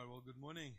right, well, good morning.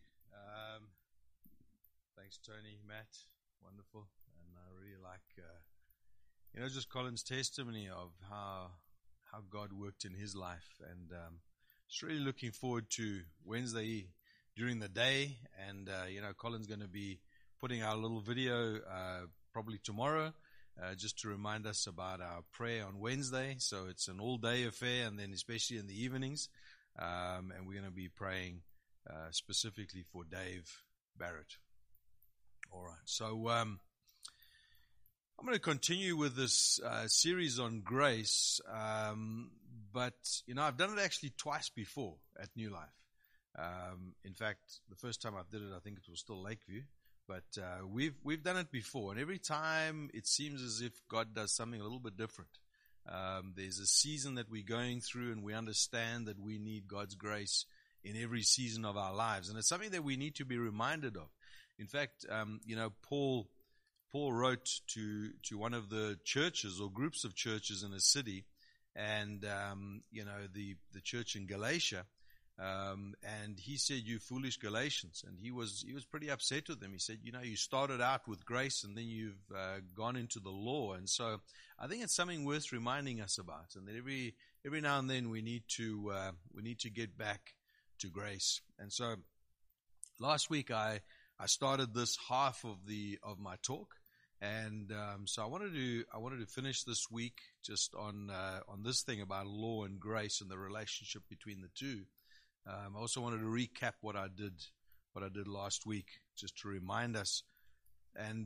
Thanks, Tony, Matt. Wonderful. And I really like, just Colin's testimony of how God worked in his life. And just really looking forward to Wednesday during the day. And, Colin's going to be putting out a little video probably tomorrow just to remind us about our prayer on Wednesday. So it's an all-day affair, and then especially in the evenings. And we're going to be praying specifically for Dave Barrett. All right, so I'm going to continue with this series on grace, but I've done it actually twice before at New Life. In fact, the first time I did it, I think it was still Lakeview, but we've done it before, and every time it seems as if God does something a little bit different. There's a season that we're going through, and we understand that we need God's grace in every season of our lives. And it's something that we need to be reminded of. In fact, Paul wrote to one of the churches or groups of churches in a city, and, the church in Galatia, and he said, "You foolish Galatians." And he was pretty upset with them. He said, you started out with grace, and then you've gone into the law. And so I think it's something worth reminding us about. And that every now and then we need to get back to grace. And so last week I started this half of my talk, and so I wanted to finish this week just on this thing about law and grace and the relationship between the two. I also wanted to recap what I did last week, just to remind us. And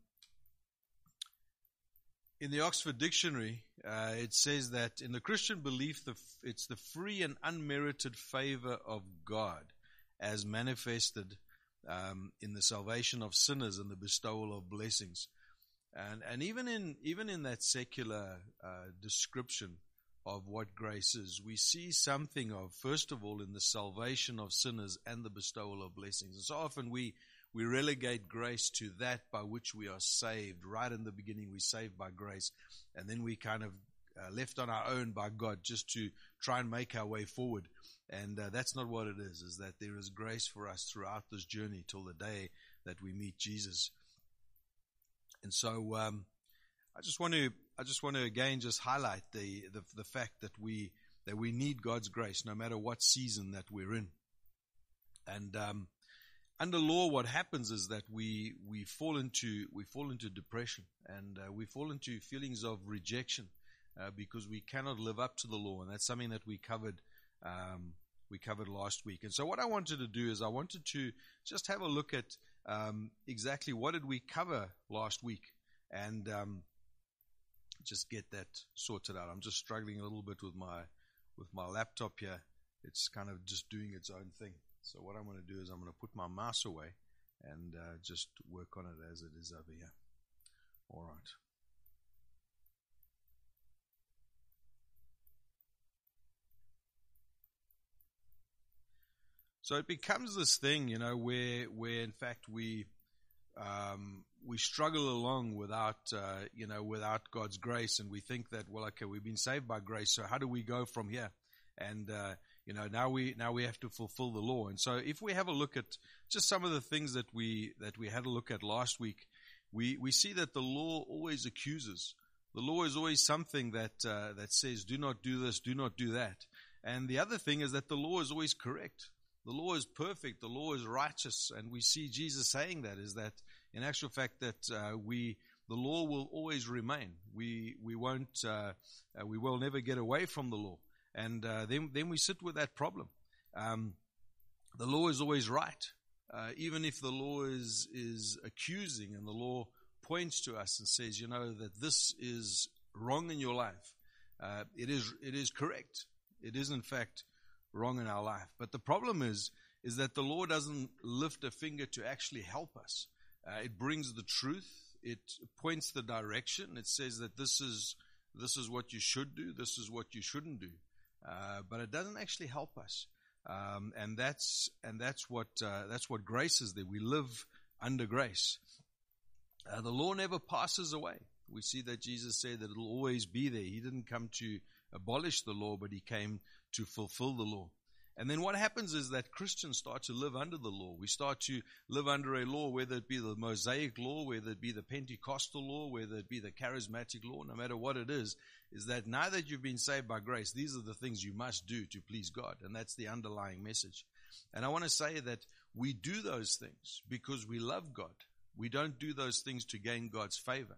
in the Oxford Dictionary, it says that in the Christian belief, it's the free and unmerited favor of God as manifested in the salvation of sinners and the bestowal of blessings. And even in that secular description of what grace is, we see something of, first of all, in the salvation of sinners and the bestowal of blessings. And so often we relegate grace to that by which we are saved. Right in the beginning, we're saved by grace, and then we kind of left on our own by God just to try and make our way forward. And that's not what it is that there is grace for us throughout this journey till the day that we meet Jesus. And so I just want to again just highlight the fact that we need God's grace no matter what season that we're in. And under law, what happens is that we fall into depression, and we fall into feelings of rejection because we cannot live up to the law, and that's something that we covered last week. And so what I wanted to do is I wanted to just have a look at exactly what did we cover last week, and just get that sorted out. I'm just struggling a little bit with my laptop here. It's kind of just doing its own thing. So what I'm going to do is I'm going to put my mouse away and just work on it as it is over here. All right. So it becomes this thing, where in fact we struggle along without God's grace, and we think that, well, okay, we've been saved by grace, so how do we go from here? And now we have to fulfill the law. And so if we have a look at just some of the things that we had a look at last week, we see that the law always accuses. The law is always something that says, do not do this, do not do that. And the other thing is that the law is always correct. The law is perfect. The law is righteous. And we see Jesus saying that, is that in actual fact that the law will always remain. We will never get away from the law. And then we sit with that problem. The law is always right. Even if the law is accusing, and the law points to us and says, that this is wrong in your life, it is correct. It is in fact wrong in our life. But the problem is that the law doesn't lift a finger to actually help us. It brings the truth. It points the direction. It says that this is what you should do. This is what you shouldn't do. But it doesn't actually help us. And that's what grace is there. We live under grace. The law never passes away. We see that Jesus said that it'll always be there. He didn't come to abolish the law, but he came to fulfill the law. And then what happens is that Christians start to live under the law. We start to live under a law, whether it be the Mosaic law, whether it be the Pentecostal law, whether it be the charismatic law, no matter what it is that now that you've been saved by grace, these are the things you must do to please God. And that's the underlying message. And I want to say that we do those things because we love God. We don't do those things to gain God's favor.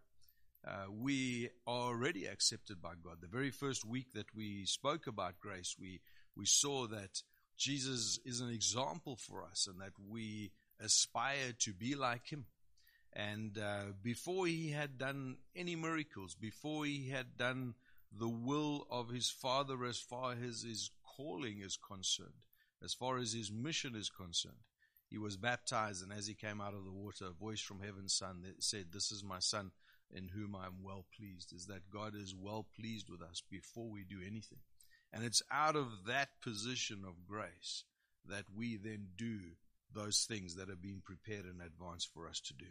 We are already accepted by God. The very first week that we spoke about grace, we saw that Jesus is an example for us and that we aspire to be like him. And before he had done any miracles, before he had done the will of his Father as far as his calling is concerned, as far as his mission is concerned, he was baptized, and as he came out of the water, a voice from heaven said, "This is my Son, in whom I am well pleased." Is that God is well pleased with us before we do anything. And it's out of that position of grace that we then do those things that have been prepared in advance for us to do.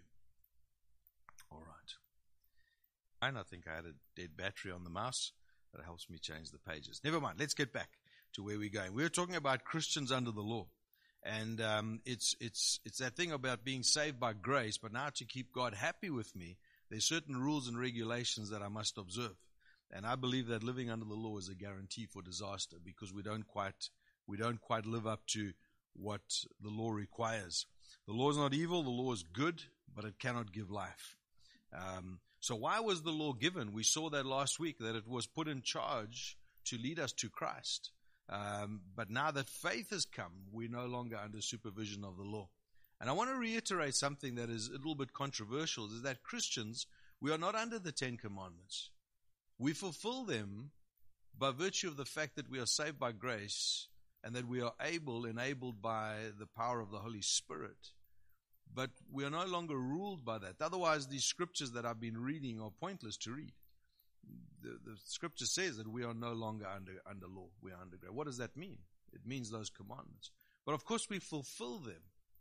All right. And I think I had a dead battery on the mouse. That helps me change the pages. Never mind. Let's get back to where we're going. We're talking about Christians under the law. And it's that thing about being saved by grace, but now to keep God happy with me, there's certain rules and regulations that I must observe. And I believe that living under the law is a guarantee for disaster because we don't quite live up to what the law requires. The law is not evil, the law is good, but it cannot give life. So why was the law given? We saw that last week, that it was put in charge to lead us to Christ. But now that faith has come, we're no longer under supervision of the law. And I want to reiterate something that is a little bit controversial, is that Christians, we are not under the 10 Commandments. We fulfill them by virtue of the fact that we are saved by grace and that we are enabled by the power of the Holy Spirit. But we are no longer ruled by that. Otherwise, these scriptures that I've been reading are pointless to read. The scripture says that we are no longer under law. We are under grace. What does that mean? It means those commandments. But of course, we fulfill them.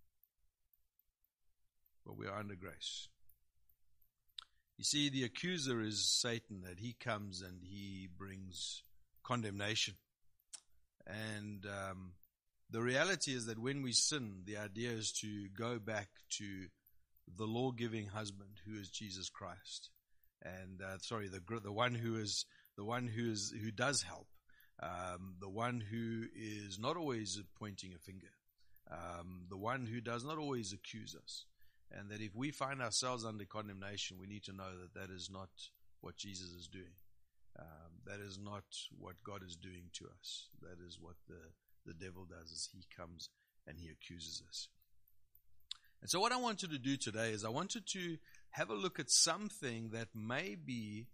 But we are under grace. You see, the accuser is Satan, that he comes and he brings condemnation. And the reality is that when we sin, the idea is to go back to the law-giving husband, who is Jesus Christ, and the one who does help, the one who is not always pointing a finger, the one who does not always accuse us. And that if we find ourselves under condemnation, we need to know that that is not what Jesus is doing. That is not what God is doing to us. That is what the devil does, is he comes and he accuses us. And so what I wanted to do today is I wanted to have a look at something that may be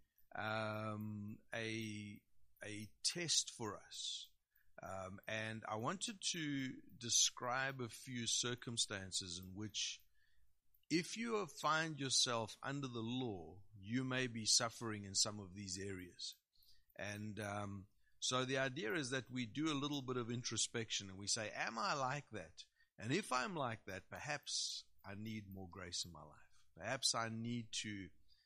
a test for us. And I wanted to describe a few circumstances in which, if you find yourself under the law, you may be suffering in some of these areas. And so the idea is that we do a little bit of introspection and we say, am I like that? And if I'm like that, perhaps I need more grace in my life. Perhaps I need to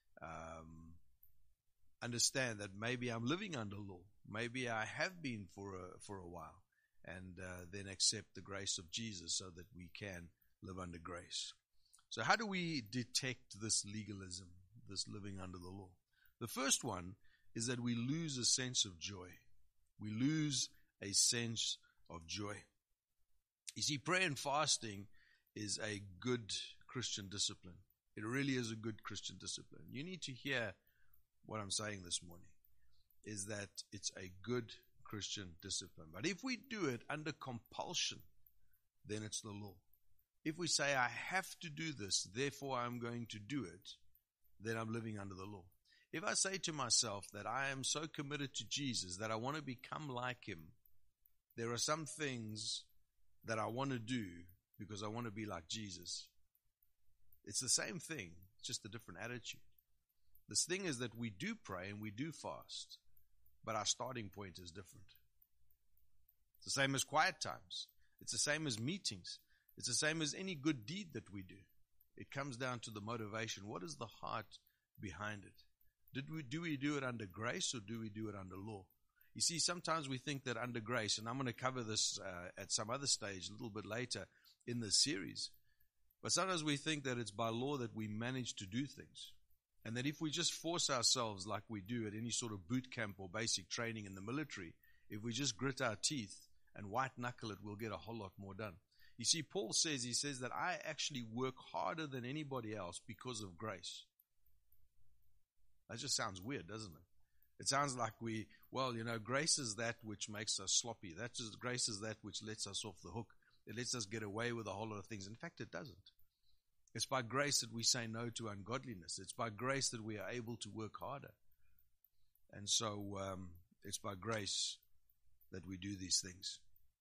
understand that maybe I'm living under law. Maybe I have been for a while, and then accept the grace of Jesus so that we can live under grace. So how do we detect this legalism, this living under the law? The first one is that we lose a sense of joy. We lose a sense of joy. You see, prayer and fasting is a good Christian discipline. It really is a good Christian discipline. You need to hear what I'm saying this morning, is that it's a good Christian discipline. But if we do it under compulsion, then it's the law. If we say, I have to do this, therefore I'm going to do it, then I'm living under the law. If I say to myself that I am so committed to Jesus that I want to become like him, there are some things that I want to do because I want to be like Jesus. It's the same thing, it's just a different attitude. This thing is that we do pray and we do fast, but our starting point is different. It's the same as quiet times. It's the same as meetings. It's the same as any good deed that we do. It comes down to the motivation. What is the heart behind it? Do we do it under grace or do we do it under law? You see, sometimes we think that under grace, and I'm going to cover this at some other stage a little bit later in this series, but sometimes we think that it's by law that we manage to do things. And that if we just force ourselves like we do at any sort of boot camp or basic training in the military, if we just grit our teeth and white knuckle it, we'll get a whole lot more done. You see, Paul says, that I actually work harder than anybody else because of grace. That just sounds weird, doesn't it? It sounds like grace is that which makes us sloppy. Grace is that which lets us off the hook. It lets us get away with a whole lot of things. In fact, it doesn't. It's by grace that we say no to ungodliness. It's by grace that we are able to work harder. And so it's by grace that we do these things.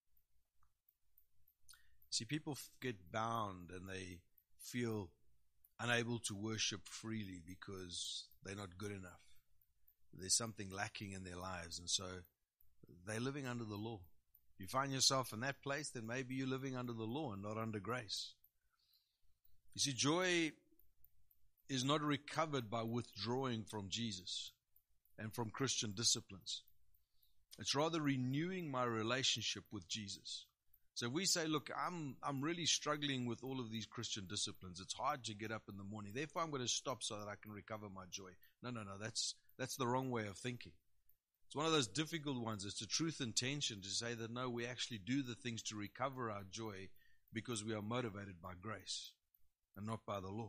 See, people get bound and they feel unable to worship freely because they're not good enough. There's something lacking in their lives, and so they're living under the law. If you find yourself in that place, then maybe you're living under the law and not under grace. You see, joy is not recovered by withdrawing from Jesus and from Christian disciplines. It's rather renewing my relationship with Jesus. So if we say, look, I'm really struggling with all of these Christian disciplines. It's hard to get up in the morning. Therefore, I'm going to stop so that I can recover my joy. No. That's the wrong way of thinking. It's one of those difficult ones. It's a truth and tension to say that, no, we actually do the things to recover our joy because we are motivated by grace and not by the law.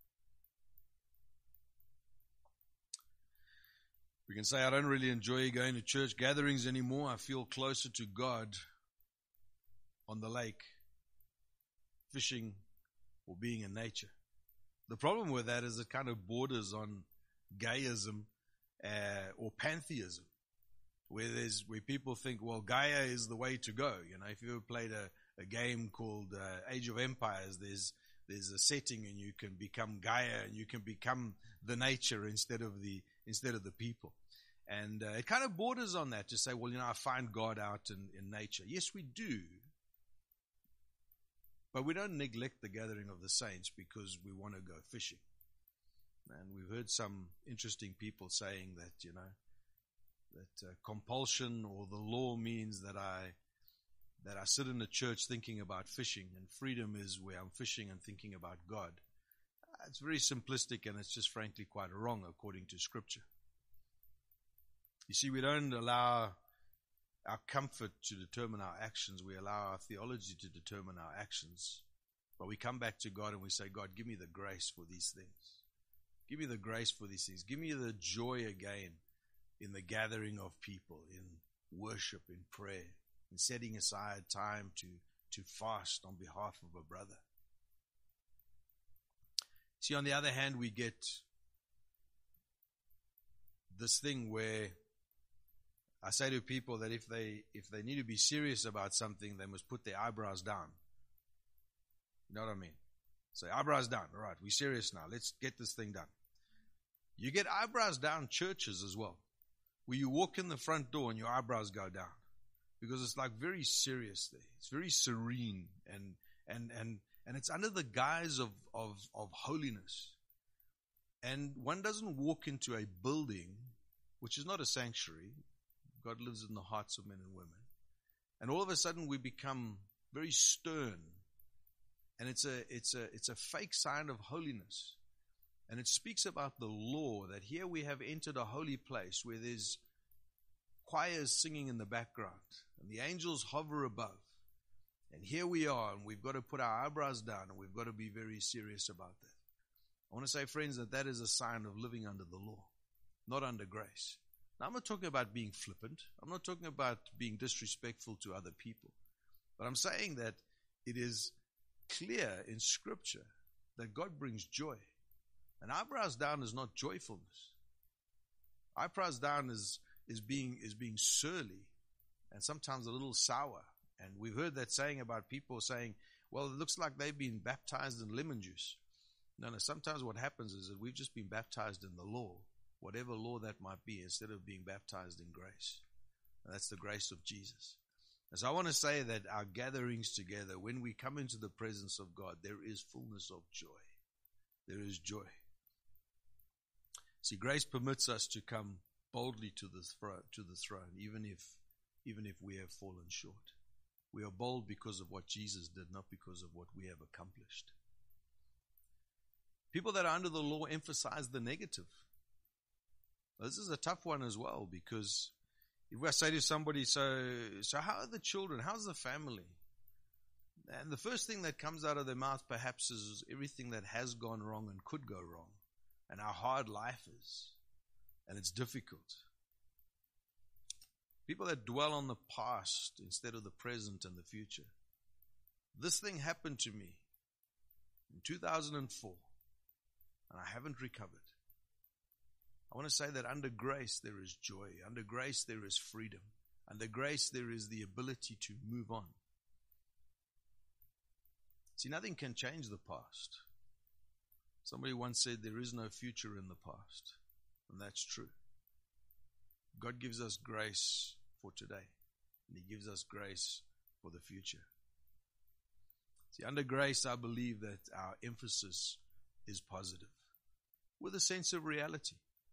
We can say, I don't really enjoy going to church gatherings anymore. I feel closer to God on the lake, fishing, or being in nature. The problem with that is it kind of borders on gayism or pantheism, where people think, well, Gaia is the way to go. You know, if you ever played a game called Age of Empires, there's a setting and you can become Gaia and you can become the nature instead of the people. And it kind of borders on that to say, well, I find God out in nature. Yes, we do. But we don't neglect the gathering of the saints because we want to go fishing. And we've heard some interesting people saying that, that compulsion or the law means that I sit in a church thinking about fishing, and freedom is where I'm fishing and thinking about God. It's very simplistic, and it's just frankly quite wrong according to Scripture. You see, we don't allow our comfort to determine our actions. We allow our theology to determine our actions. But we come back to God and we say, God, give me the grace for these things. Give me the grace for these things. Give me the joy again in the gathering of people, in worship, in prayer, in setting aside time to fast on behalf of a brother. See, on the other hand, we get this thing where I say to people that if they need to be serious about something, they must put their eyebrows down. You know what I mean? Say, eyebrows down. All right, we're serious now. Let's get this thing done. You get eyebrows down churches as well, where you walk in the front door and your eyebrows go down, because it's like very serious there. It's very serene and it's under the guise of holiness. And one doesn't walk into a building, which is not a sanctuary. God lives in the hearts of men and women. And all of a sudden we become very stern. And it's a fake sign of holiness. And it speaks about the law, that here we have entered a holy place where there's choirs singing in the background and the angels hover above. And here we are, and we've got to put our eyebrows down, and we've got to be very serious about that. I want to say, friends, that is a sign of living under the law, not under grace. Now, I'm not talking about being flippant. I'm not talking about being disrespectful to other people. But I'm saying that it is clear in Scripture that God brings joy. And eyebrows down is not joyfulness. Eyebrows down is being surly and sometimes a little sour. And we've heard that saying about people saying, well, it looks like they've been baptized in lemon juice. No, sometimes what happens is that we've just been baptized in the law, whatever law that might be, instead of being baptized in grace. And that's the grace of Jesus. And so I want to say that our gatherings together, when we come into the presence of God, there is fullness of joy. There is joy. See, grace permits us to come boldly to the throne, even if we have fallen short. We are bold because of what Jesus did, not because of what we have accomplished. People that are under the law emphasize the negative. This is a tough one as well, because if I say to somebody, so how are the children? How's the family? And the first thing that comes out of their mouth perhaps is everything that has gone wrong and could go wrong, and how hard life is, and it's difficult. People that dwell on the past instead of the present and the future. This thing happened to me in 2004, and I haven't recovered. I want to say that under grace there is joy. Under grace there is freedom. Under grace there is the ability to move on. See, nothing can change the past. Somebody once said there is no future in the past, and that's true. God gives us grace for today, and He gives us grace for the future. See, under grace, I believe that our emphasis is positive, with a sense of reality.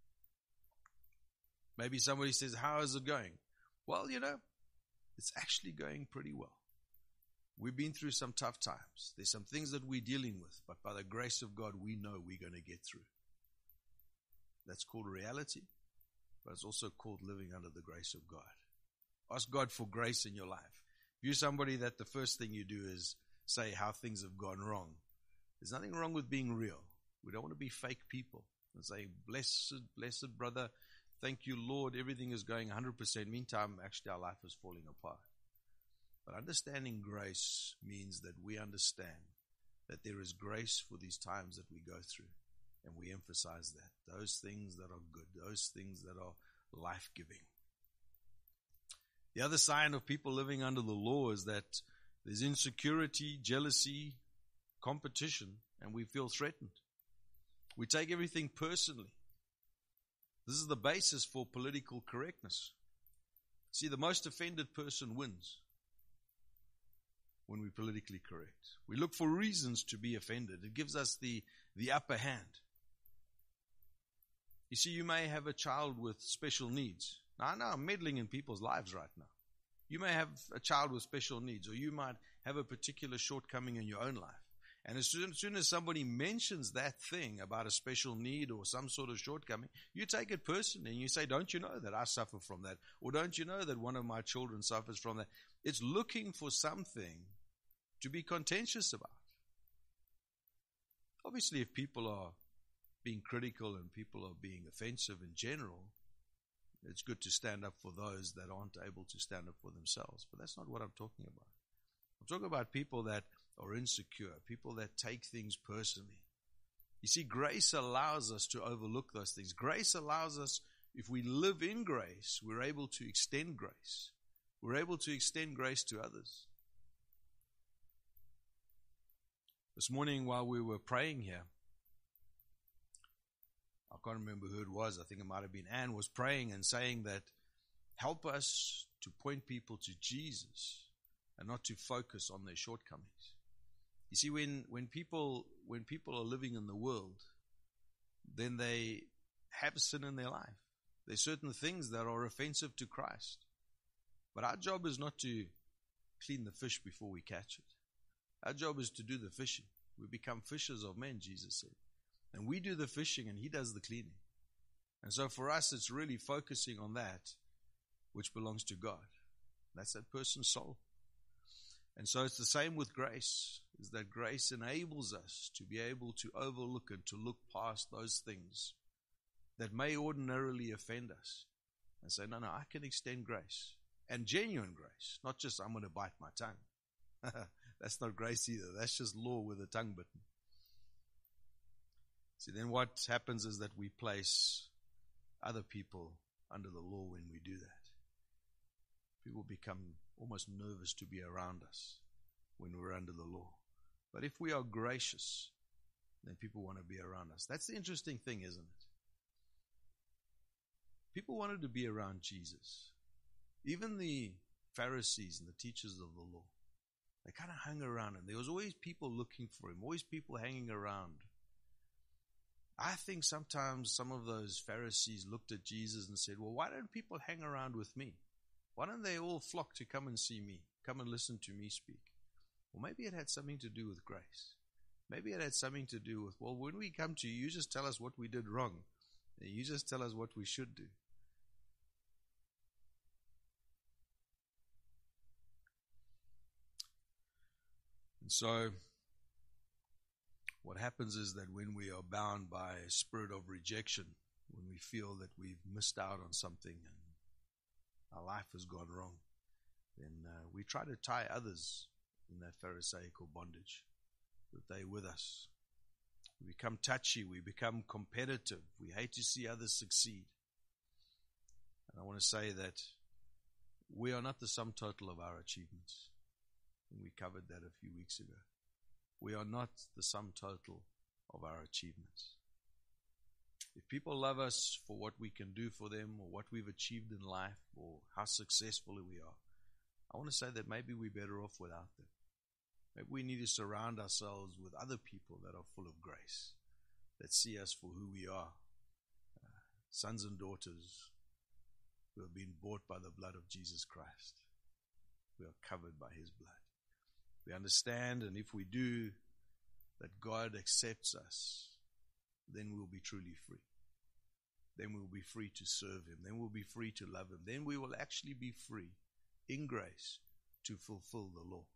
Maybe somebody says, how is it going? Well, it's actually going pretty well. We've been through some tough times. There's some things that we're dealing with, but by the grace of God, we know we're going to get through. That's called reality, but it's also called living under the grace of God. Ask God for grace in your life. If you're somebody that the first thing you do is say how things have gone wrong, there's nothing wrong with being real. We don't want to be fake people and say, blessed brother, thank you, Lord, everything is going 100%. Meantime, actually our life is falling apart. But understanding grace means that we understand that there is grace for these times that we go through. And we emphasize that. Those things that are good. Those things that are life-giving. The other sign of people living under the law is that there's insecurity, jealousy, competition, and we feel threatened. We take everything personally. This is the basis for political correctness. See, the most offended person wins when we're politically correct. We look for reasons to be offended. It gives us the upper hand. You see, you may have a child with special needs. Now, I know I'm meddling in people's lives right now. You may have a child with special needs, or you might have a particular shortcoming in your own life. And as soon as somebody mentions that thing about a special need or some sort of shortcoming, you take it personally and you say, don't you know that I suffer from that? Or don't you know that one of my children suffers from that? It's looking for something to be contentious about. Obviously, if people are being critical and people are being offensive in general, it's good to stand up for those that aren't able to stand up for themselves. But that's not what I'm talking about. I'm talking about people that are insecure, people that take things personally. You see, grace allows us to overlook those things. Grace allows us, if we live in grace, we're able to extend grace. We're able to extend grace to others. This morning while we were praying here, I can't remember who it was. I think it might have been Anne was praying and saying that help us to point people to Jesus and not to focus on their shortcomings. You see, when people are living in the world, then they have sin in their life. There's certain things that are offensive to Christ. But our job is not to clean the fish before we catch it. Our job is to do the fishing. We become fishers of men, Jesus said. And we do the fishing and He does the cleaning. And so for us, it's really focusing on that which belongs to God. That's that person's soul. And so it's the same with grace, is that grace enables us to be able to overlook and to look past those things that may ordinarily offend us and say, no, I can extend grace. And genuine grace, not just I'm going to bite my tongue. That's not grace either. That's just law with a tongue bitten. See, then what happens is that we place other people under the law when we do that. People become almost nervous to be around us when we're under the law. But if we are gracious, then people want to be around us. That's the interesting thing, isn't it? People wanted to be around Jesus. Even the Pharisees and the teachers of the law, they kind of hung around him. There was always people looking for him, always people hanging around. I think sometimes some of those Pharisees looked at Jesus and said, well, why don't people hang around with me? Why don't they all flock to come and see me, come and listen to me speak? Well, maybe it had something to do with grace. Maybe it had something to do with, well, when we come to you, you just tell us what we did wrong. You just tell us what we should do. And so, what happens is that when we are bound by a spirit of rejection, when we feel that we've missed out on something and our life has gone wrong, then we try to tie others in that Pharisaical bondage, that they're with us. We become touchy, we become competitive, we hate to see others succeed. And I want to say that we are not the sum total of our achievements. And we covered that a few weeks ago. We are not the sum total of our achievements. If people love us for what we can do for them or what we've achieved in life or how successful we are, I want to say that maybe we're better off without them. Maybe we need to surround ourselves with other people that are full of grace, that see us for who we are, sons and daughters who have been bought by the blood of Jesus Christ. We are covered by His blood. We understand, and if we do, that God accepts us, then we'll be truly free. Then we'll be free to serve Him. Then we'll be free to love Him. Then we will actually be free in grace to fulfill the law.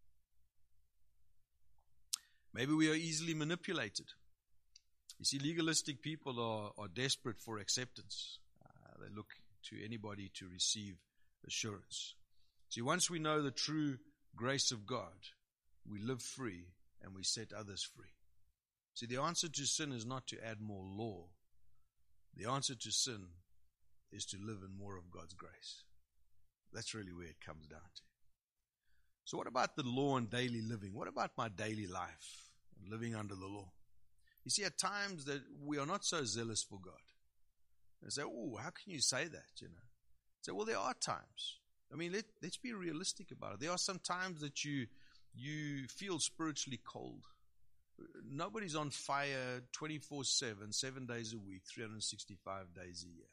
Maybe we are easily manipulated. You see, legalistic people are desperate for acceptance. They look to anybody to receive assurance. See, once we know the true grace of God, we live free and we set others free. See, the answer to sin is not to add more law. The answer to sin is to live in more of God's grace. That's really where it comes down to. So what about the law and daily living? What about my daily life, living under the law? You see, at times that we are not so zealous for God. They say, oh, how can you say that, Say, well, there are times. I mean, let's be realistic about it. There are some times that you feel spiritually cold. Nobody's on fire 24/7, 7 days a week, 365 days a year.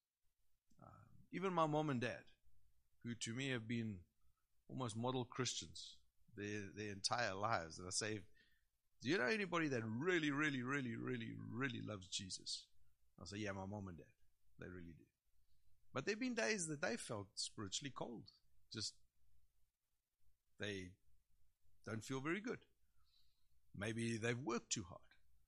Even my mom and dad, who to me have been almost model Christians their entire lives. And I say, do you know anybody that really, really, really, really, really loves Jesus? I'll say, yeah, my mom and dad. They really do. But there have been days that they felt spiritually cold. Just, they don't feel very good. Maybe they've worked too hard.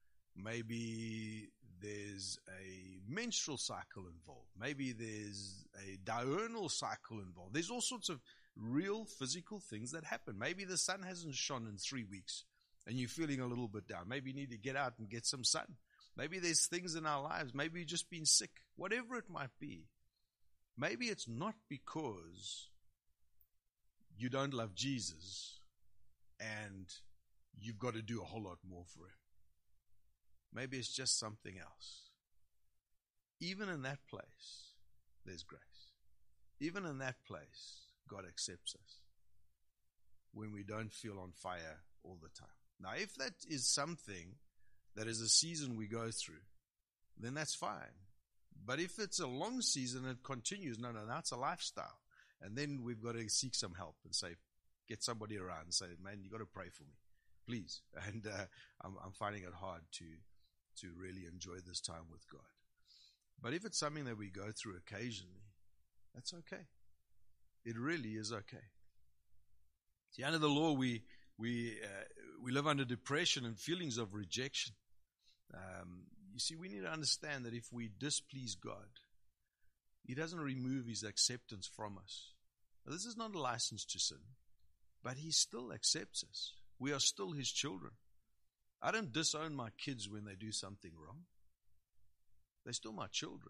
Maybe there's a menstrual cycle involved. Maybe there's a diurnal cycle involved. There's all sorts of real physical things that happen. Maybe the sun hasn't shone in 3 weeks and you're feeling a little bit down. Maybe you need to get out and get some sun. Maybe there's things in our lives. Maybe you've just been sick. Whatever it might be. Maybe it's not because you don't love Jesus and you've got to do a whole lot more for Him. Maybe it's just something else. Even in that place, there's grace. Even in that place, God accepts us when we don't feel on fire all the time. Now, if that is something that is a season we go through, then that's fine. But if it's a long season and it continues, no, that's a lifestyle. And then we've got to seek some help and say, get somebody around and say, man, you got to pray for me, please. And I'm finding it hard to really enjoy this time with God. But if it's something that we go through occasionally, that's okay. It really is okay. See, under the law, we live under depression and feelings of rejection. You see, we need to understand that if we displease God, He doesn't remove His acceptance from us. Now, this is not a license to sin, but He still accepts us. We are still His children. I don't disown my kids when they do something wrong. They're still my children.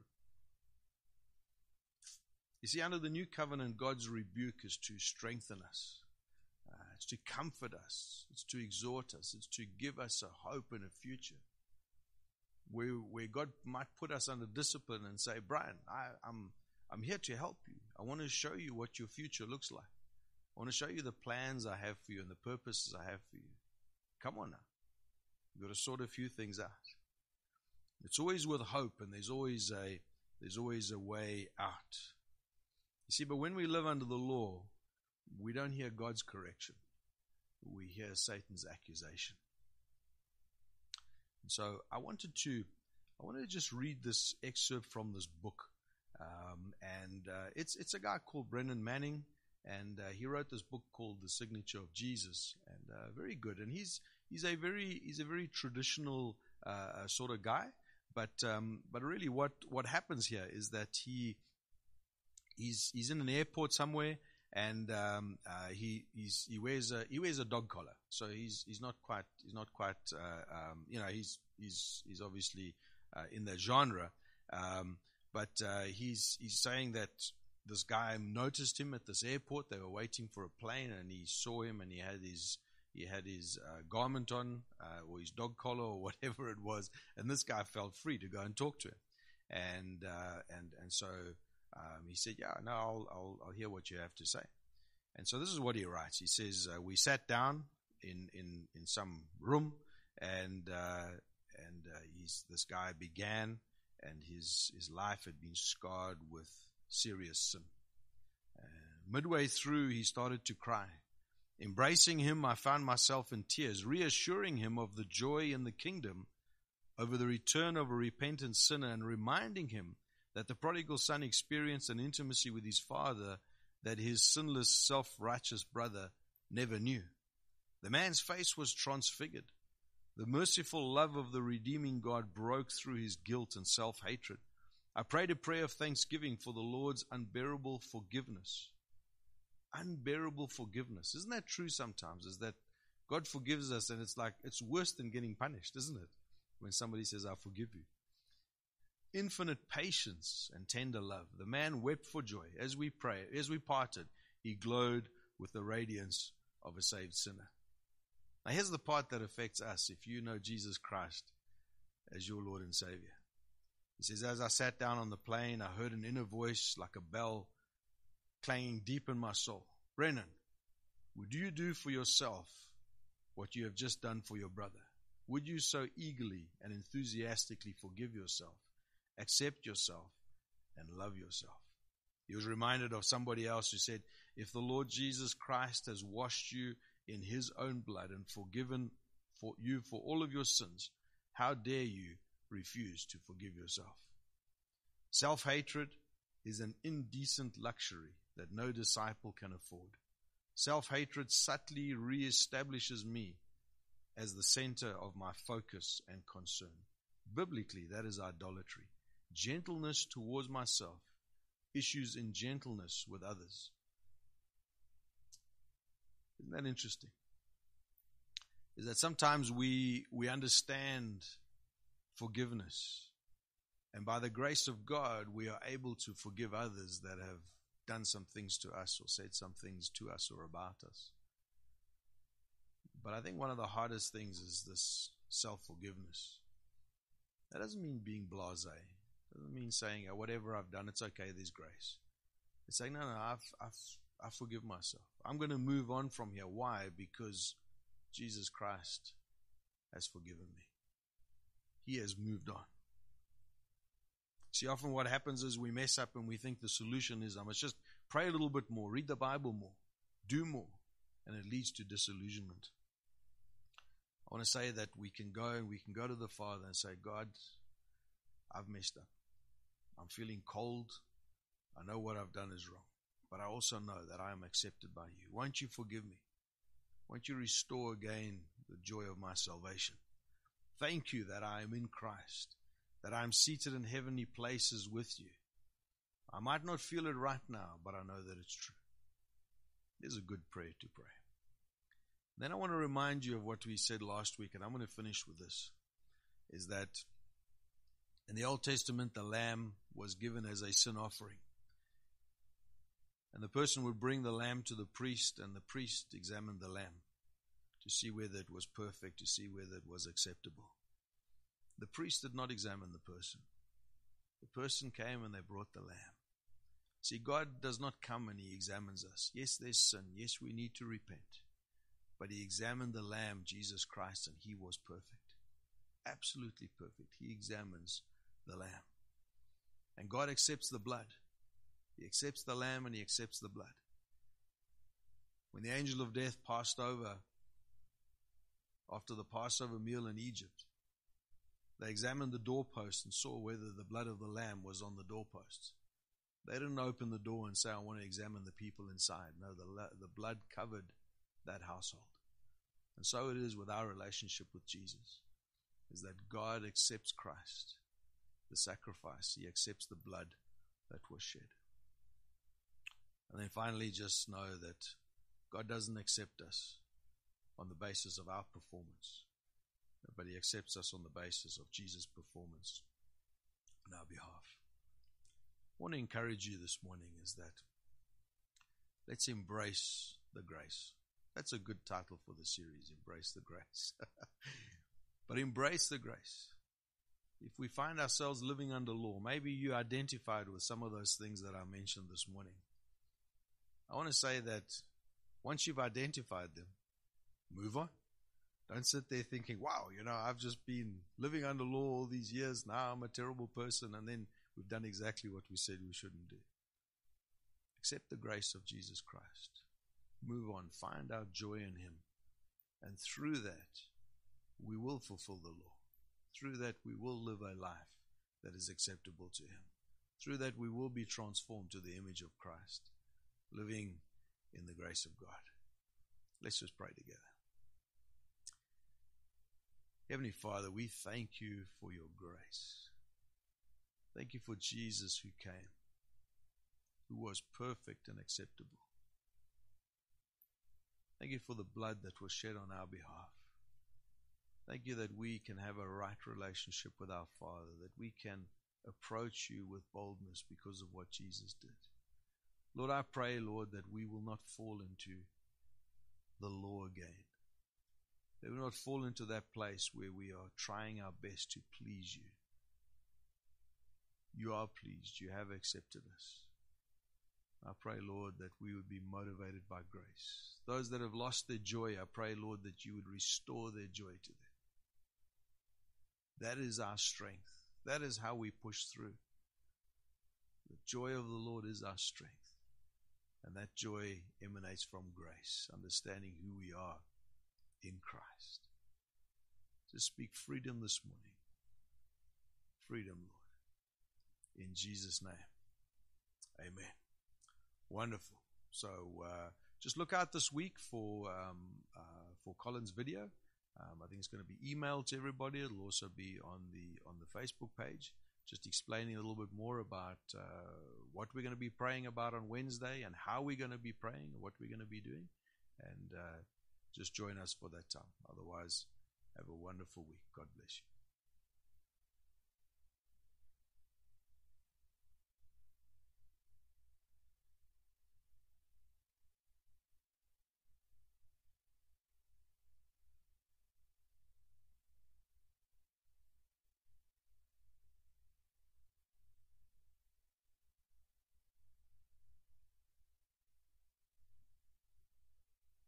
You see, under the new covenant, God's rebuke is to strengthen us. It's to comfort us. It's to exhort us. It's to give us a hope and a future. Where God might put us under discipline and say, Brian, I'm here to help you. I want to show you what your future looks like. I want to show you the plans I have for you and the purposes I have for you. Come on now. You've got to sort a few things out. It's always with hope, and there's always a way out. You see, but when we live under the law, we don't hear God's correction. We hear Satan's accusation. And so I wanted to just read this excerpt from this book. It's a guy called Brennan Manning, and he wrote this book called The Signature of Jesus, and very good. And he's a very traditional sort of guy, but really what happens here is that he's in an airport somewhere, and he wears a dog collar, so he's not quite he's obviously in that genre, but he's saying that this guy noticed him at this airport. They were waiting for a plane, and he saw him, and he had his garment on, or his dog collar, or whatever it was, and this guy felt free to go and talk to him, and so he said, "Yeah, no, I'll hear what you have to say." And so this is what he writes. He says, "We sat down in some room, and this guy began, and his life had been scarred with serious sin. Midway through, he started to cry. Embracing him, I found myself in tears, reassuring him of the joy in the kingdom over the return of a repentant sinner, and reminding him that the prodigal son experienced an intimacy with his father that his sinless, self-righteous brother never knew. The man's face was transfigured. The merciful love of the redeeming God broke through his guilt and self-hatred. I prayed a prayer of thanksgiving for the Lord's unbearable forgiveness." Unbearable forgiveness. Isn't that true sometimes? Is that God forgives us, and it's like, it's worse than getting punished, isn't it? When somebody says, "I forgive you." Infinite patience and tender love. The man wept for joy. As we parted, he glowed with the radiance of a saved sinner. Now here's the part that affects us if you know Jesus Christ as your Lord and Savior. He says, "As I sat down on the plane, I heard an inner voice like a bell clanging deep in my soul. Brennan, would you do for yourself what you have just done for your brother? Would you so eagerly and enthusiastically forgive yourself, accept yourself, and love yourself?" He was reminded of somebody else who said, "If the Lord Jesus Christ has washed you in his own blood and forgiven for you for all of your sins, how dare you refuse to forgive yourself?" Self-hatred is an indecent luxury that no disciple can afford. Self-hatred subtly reestablishes me as the center of my focus and concern. Biblically, that is idolatry. Gentleness towards myself issues in gentleness with others. Isn't that interesting? Is that sometimes we understand forgiveness, and by the grace of God, we are able to forgive others that have done some things to us or said some things to us or about us. But I think one of the hardest things is this self-forgiveness. That doesn't mean being blasé. It doesn't mean saying, "Whatever I've done, it's okay, there's grace." It's saying, no, I forgive myself. I'm going to move on from here. Why? Because Jesus Christ has forgiven me. He has moved on. See, often what happens is we mess up and we think the solution is, I must just pray a little bit more, read the Bible more, do more, and it leads to disillusionment. I want to say that we can go to the Father and say, "God, I've messed up. I'm feeling cold. I know what I've done is wrong, but I also know that I am accepted by you. Won't you forgive me? Won't you restore again the joy of my salvation? Thank you that I am in Christ, that I am seated in heavenly places with you. I might not feel it right now, but I know that it's true." There's a good prayer to pray. Then I want to remind you of what we said last week, and I'm going to finish with this, is that in the Old Testament, the lamb was given as a sin offering. And the person would bring the lamb to the priest, and the priest examined the lamb to see whether it was perfect, to see whether it was acceptable. The priest did not examine the person. The person came and they brought the lamb. See, God does not come and he examines us. Yes, there's sin. Yes, we need to repent. But he examined the lamb, Jesus Christ, and he was perfect. absolutely perfect. He examines the lamb. And God accepts the blood. He accepts the lamb and he accepts the blood. When the angel of death passed over after the Passover meal in Egypt, they examined the doorpost and saw whether the blood of the lamb was on the doorposts. They didn't open the door and say, I want to examine the people inside. No, the blood covered that household. And so it is with our relationship with Jesus, is that God accepts Christ, the sacrifice. He accepts the blood that was shed. And then finally, just know that God doesn't accept us on the basis of our performance, but he accepts us on the basis of Jesus' performance on our behalf. I want to encourage you this morning is that let's embrace the grace. That's a good title for the series, Embrace the Grace. But embrace the grace. If we find ourselves living under law, maybe you identified with some of those things that I mentioned this morning. I want to say that once you've identified them, move on. Don't sit there thinking, wow, I've just been living under law all these years. Now I'm a terrible person. And then we've done exactly what we said we shouldn't do. Accept the grace of Jesus Christ. Move on. Find our joy in him. And through that, we will fulfill the law. Through that, we will live a life that is acceptable to him. Through that, we will be transformed to the image of Christ, living in the grace of God. Let's just pray together. Heavenly Father, we thank you for your grace. Thank you for Jesus who came, who was perfect and acceptable. Thank you for the blood that was shed on our behalf. Thank you that we can have a right relationship with our Father, that we can approach you with boldness because of what Jesus did. Lord, I pray, Lord, that we will not fall into the law again. That we will not fall into that place where we are trying our best to please you. You are pleased. You have accepted us. I pray, Lord, that we would be motivated by grace. Those that have lost their joy, I pray, Lord, that you would restore their joy to them. That is our strength. That is how we push through. The joy of the Lord is our strength. And that joy emanates from grace, understanding who we are in Christ. Just speak freedom this morning. Freedom, Lord. In Jesus' name. Amen. Wonderful. So just look out this week for Colin's video. I think it's going to be emailed to everybody. It'll also be on the Facebook page, just explaining a little bit more about what we're going to be praying about on Wednesday and how we're going to be praying and what we're going to be doing. And just join us for that time. Otherwise, have a wonderful week. God bless you.